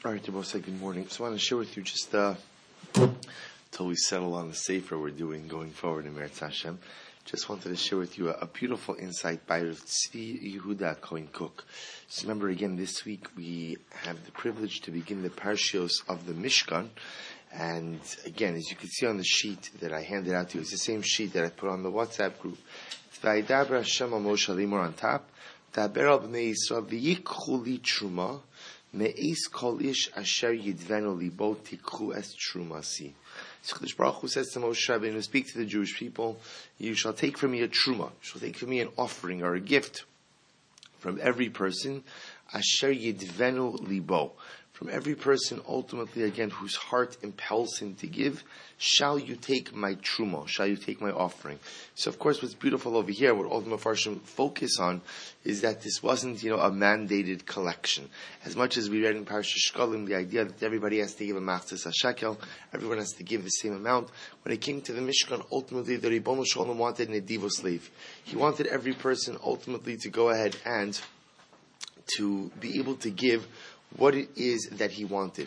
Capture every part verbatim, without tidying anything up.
All right, Debose, good morning. So I want to share with you just uh, until we settle on the sefer we're doing going forward in Meretz Hashem. Just wanted to share with you a, a beautiful insight by Tzvi Yehuda Cohen Cook. So remember again, this week we have the privilege to begin the Parshios of the Mishkan. And again, as you can see on the sheet that I handed out to you, it's the same sheet that I put on the WhatsApp group. V'ayidabra Hashem al Moshe Limor on top. Daber al b'nei Yisrael v'yikchu li truma. Me'is kol ish asher yidvenu libo tikchu es trumasi. So Kadosh Baruch Hu says to Moshe Rabbeinu, speak to the Jewish people, you shall take from me a truma, you shall take from me an offering or a gift from every person, asher yidvenu libo. From every person, ultimately, again, whose heart impels him to give, shall you take my truma, shall you take my offering. So, of course, what's beautiful over here, what all the Mefarshim focus on, is that this wasn't, you know, a mandated collection. As much as we read in Parashat Shkalim, the idea that everybody has to give a machzis hashekel, everyone has to give the same amount. When it came to the Mishkan, ultimately, the Ribono Shel Olam wanted an edivo slave. He wanted every person, ultimately, to go ahead and to be able to give what it is that he wanted.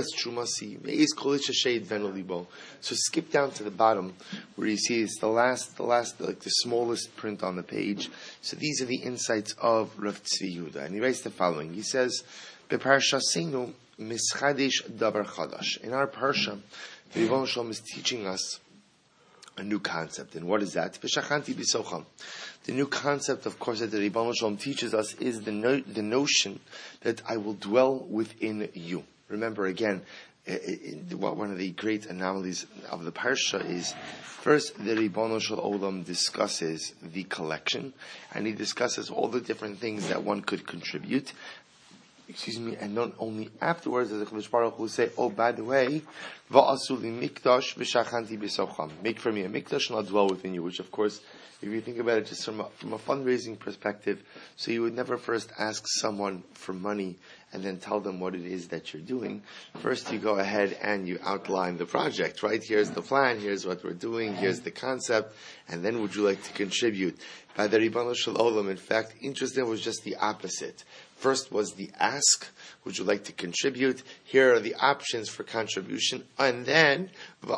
So skip down to the bottom where you see it's the last, the last, like the smallest print on the page. So these are the insights of Rav Tzvi Yehuda. And he writes the following. He says, "Beparshasenu mischadesh davar chadash." In our parsha, the Ribono Shel Olam is teaching us a new concept. And what is that? V'shachanti b'socham. The new concept, of course, that the Ribono Shel Olam teaches us is the no, the notion that I will dwell within you. Remember, again, it, it, one of the great anomalies of the parsha is, first, the Ribono Shel Olam discusses the collection, and he discusses all the different things that one could contribute. Excuse me, and not only afterwards does the Kadosh Baruch Hu say, oh, by the way, va'asu li mikdash v'shachanti b'socham. Make for me a mikdash and I'll dwell within you, which of course, if you think about it just from a, from a fundraising perspective, so you would never first ask someone for money and then tell them what it is that you're doing. First you go ahead and you outline the project, right? Here's the plan, here's what we're doing, here's the concept, and then would you like to contribute? By the Ribono Shel Olam, in fact, interesting was just the opposite. First was the ask, would you like to contribute? Here are the options for contribution. And then,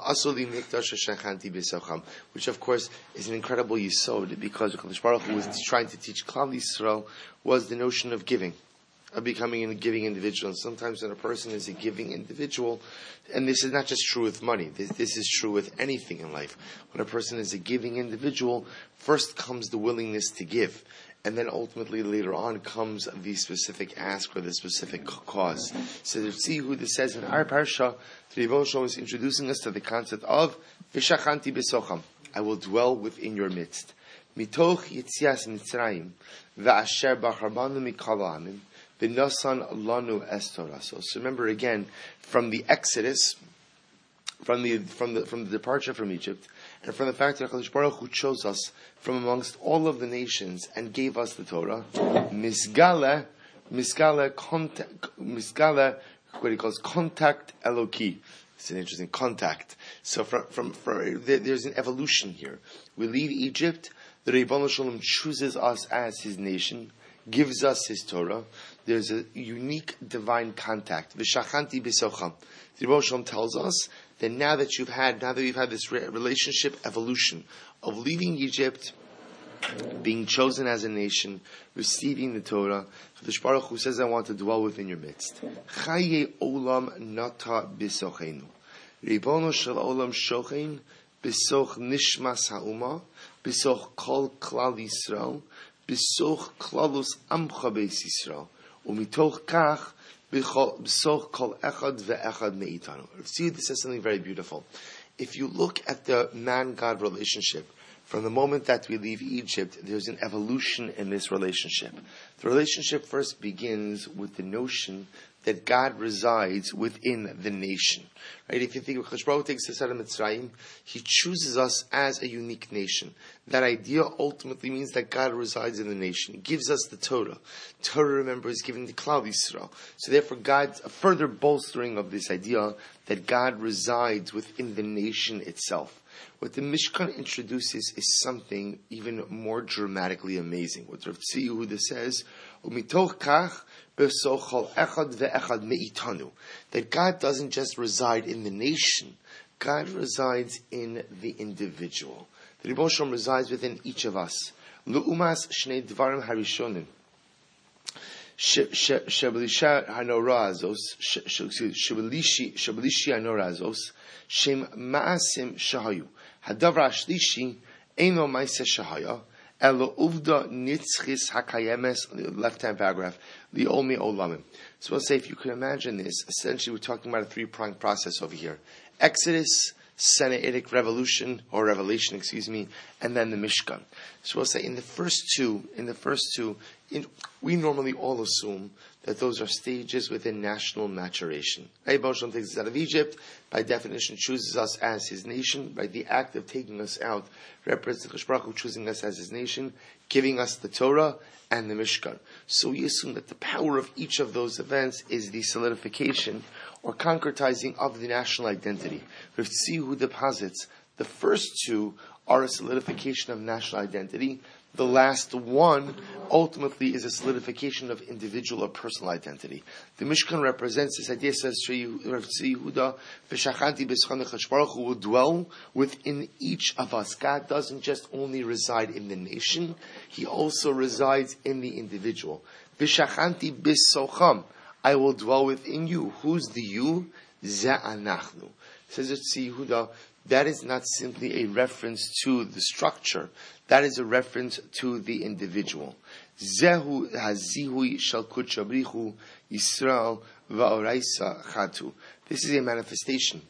which of course is an incredible yisod, because Kadosh Baruch Hu was trying to teach Klal Yisrael was the notion of giving, of becoming a giving individual. And sometimes when a person is a giving individual, and this is not just true with money, this, this is true with anything in life. When a person is a giving individual, first comes the willingness to give. And then ultimately later on comes the specific ask or the specific cause. So to see who this says in our parsha, the Ribono Shel Olam is introducing us to the concept of V'shachanti b'socham. I will dwell within your midst. Mitoch yitzias Mitzrayim v'asher b'charbanu mikol ha'amim v'nosan lanu es toraso. So remember again, from the Exodus, from the from the from the departure from Egypt, and from the fact that HaKadosh Baruch Hu chose us from amongst all of the nations and gave us the Torah, misgala, misgala, contact, misgala, what he calls contact Eloki. It's an interesting contact. So from, from, from there, there's an evolution here. We leave Egypt, the Ribono Shel Olam chooses us as his nation, gives us his Torah. There's a unique divine contact. V'shachanti b'socham. The Ribono Shel Olam tells us that now that you've had, now that we've had this relationship evolution of leaving Egypt, being chosen as a nation, receiving the Torah, Kadosh Baruch Hu says, I want to dwell within your midst. Chaye olam nata b'sochenu. Ribono Shel Olam shochein b'soch nishmas ha'uma, b'soch kol klal Yisrael, b'soch klalus amcha beis Yisrael, u'mitoch kach b'soch kol echad ve'echad me'itanu. See, this is something very beautiful. If you look at the man-God relationship, from the moment that we leave Egypt, there's an evolution in this relationship. The relationship first begins with the notion that God resides within the nation. Right? If you think of Kadosh Baruch Hu takes us out of Mitzrayim, He chooses us as a unique nation. That idea ultimately means that God resides in the nation. He gives us the Torah. Torah, remember, is given to Klal Yisrael. So therefore, God's a further bolstering of this idea that God resides within the nation itself. What the Mishkan introduces is something even more dramatically amazing. What Rav Tzvi Yehuda says, "Umitoch kach besochol echad ve'echad meitanu," that God doesn't just reside in the nation; God resides in the individual. The Rebbe Shalom resides within each of us. Lu'umas shnei dvarim harishonim. Sheblisha hanorazos, shebelishi hanorazos, shem ma'asim shahayu. Hadavra shlishi eno ma'aseh shahaya, elo uvda nitzchis hakayemes. Left-hand paragraph. Li'olmi olamim. So we'll say, if you can imagine this, essentially we're talking about a three-pronged process over here: Exodus, Sinaitic revolution or revelation, excuse me, and then the Mishkan. So we'll say in the first two, in the first two, in, we normally all assume that those are stages within national maturation. Rebbe Shalom takes us out of Egypt, by definition chooses us as his nation. By the act of taking us out, represents the Baruch Hu choosing us as his nation, giving us the Torah and the Mishkan. So we assume that the power of each of those events is the solidification or concretizing of the national identity. Rav Tzvi Yehuda posits the first two are a solidification of national identity. The last one ultimately is a solidification of individual or personal identity. The Mishkan represents this idea, says Rav Tzvi Yehuda, V'shachanti b'schon HaKadosh Baruch Hu will dwell within each of us. God doesn't just only reside in the nation, He also resides in the individual. V'shachanti b'socham, I will dwell within you. Who's the you? Za'anachnu. Says Tzvi Yehuda, that is not simply a reference to the structure. That is a reference to the individual. Zehu hazihui shal kudsha brichu Yisrael va'oraisa chatu. This is a manifestation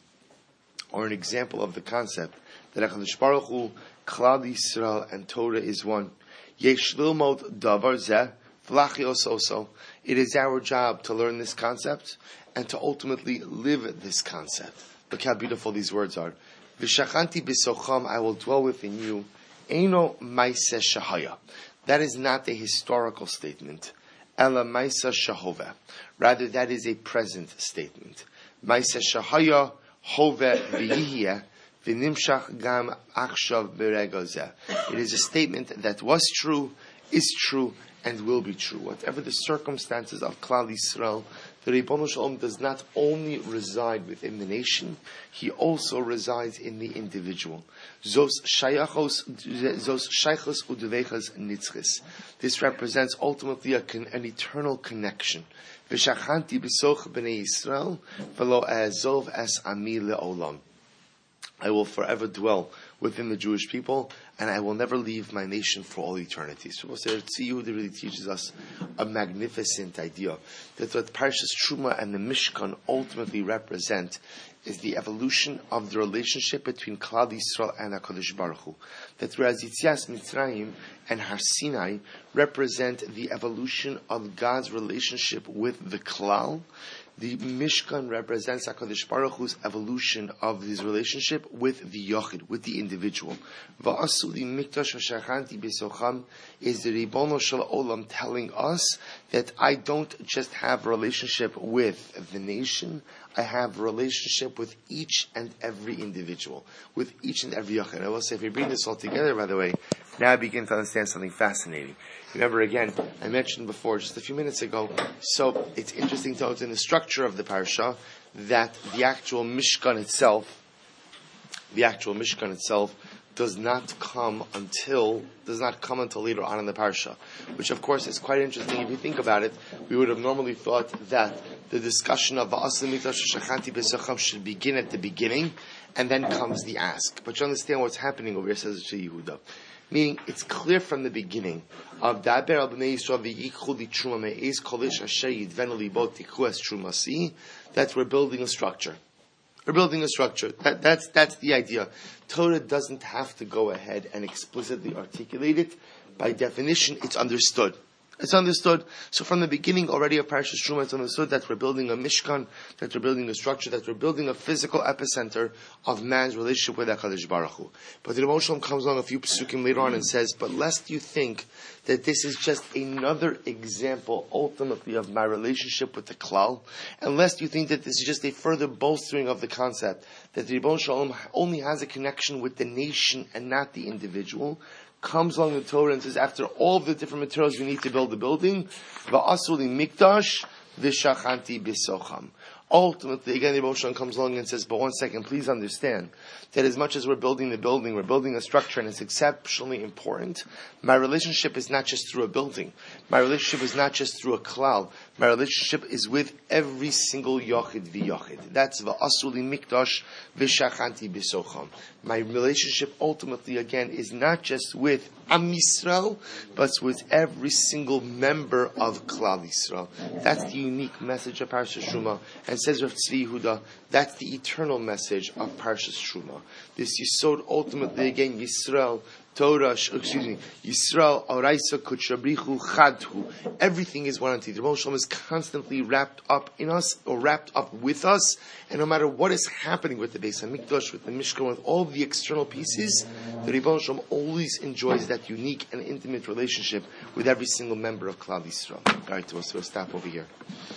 or an example of the concept that HaKadosh Baruch Hu, Klal Yisrael, and Torah is one. Yesh lilmod davar zeh v'lachios oso. It is our job to learn this concept and to ultimately live this concept. Look how beautiful these words are. V'shachanti b'socham, I will dwell within you. Eino ma'aseh shahaya. That is not a historical statement. Ela ma'aseh shahove. Rather, that is a present statement. Ma'aseh shahaya hove v'yihiyeh v'nimshach gam achshav b'rega zeh. It is a statement that was true, is true, and will be true. Whatever the circumstances of Klal Yisrael, the Ribono Shel Olam does not only reside within the nation, He also resides in the individual. Zos shayachos, zos shaychos uduvechas nitzchis. This represents ultimately a, an eternal connection. V'shachanti b'soch b'nei Yisrael v'lo azov es ami le'olam. I will forever dwell within the Jewish people, and I will never leave my nation for all eternity. So Tzvi Yehuda really teaches us a magnificent idea that what Parshas Truma and the Mishkan ultimately represent is the evolution of the relationship between Klal Yisrael and HaKadosh Baruch Hu. That whereas Yitzias Mitzrayim and Har Sinai represent the evolution of God's relationship with the Klal, the Mishkan represents HaKadosh Baruch Hu's evolution of his relationship with the Yochid, with the individual. Va'asu li mikdash v'shachanti b'socham is the Ribono Shel Olam telling us that I don't just have a relationship with the nation, I have a relationship with each and every individual, with each and every Yochid. I will say, if we bring this all together, by the way, now I begin to understand something fascinating. Remember, again, I mentioned before, just a few minutes ago, so it's interesting to note in the structure of the parasha that the actual Mishkan itself, the actual Mishkan itself, does not come until does not come until later on in the parsha, which of course is quite interesting. If you think about it, we would have normally thought that the discussion of Va'aseh Mikdash Shachanti B'Socham should begin at the beginning, and then comes the ask. But you understand what's happening over here, says Tzvi Yehuda. Meaning, it's clear from the beginning of Daber al Bnei Yisrael v'yikhu li truma me'ez kolish asher yidvenu libo tikhu es trumasi, that we're building a structure. We're building a structure. That, that's that's the idea. Torah doesn't have to go ahead and explicitly articulate it. By definition, it's understood. It's understood. So from the beginning already of Parashas Truma, it's understood that we're building a mishkan, that we're building a structure, that we're building a physical epicenter of man's relationship with HaKadosh Baruch Hu. But the Rebbe Shalom comes along a few psukim later on and says, but lest you think that this is just another example, ultimately, of my relationship with the Klal, and lest you think that this is just a further bolstering of the concept that the Rebbe Shalom only has a connection with the nation and not the individual, comes along the Torah and says, after all the different materials you need to build the building, va'asuli mikdash v'shachanti b'socham. Ultimately, again, the Rebbe Shalom comes along and says, but one second, please understand that as much as we're building the building, we're building a structure, and it's exceptionally important, my relationship is not just through a building. My relationship is not just through a klal. My relationship is with every single yochid v'yochid. That's va'asuli mikdash v'shachanti b'socham. My relationship ultimately, again, is not just with Am Yisrael, but with every single member of Klal Yisrael. That's the unique message of Parashas Truma. And says Rav Tzvi Yehuda, that's the eternal message of Parashas Truma. This Yisod, ultimately, again, Yisrael, Torah, excuse me, Yisrael, Araisa, Kutshabrichu, Chadhu. Everything is one entity. The Rebbe Shalom is constantly wrapped up in us, or wrapped up with us, and no matter what is happening with the Beis HaMikdash, with the Mishkan, with all the external pieces, the Rebbe Shalom always enjoys that unique and intimate relationship with every single member of Klal Yisrael. All right, so we'll stop over here.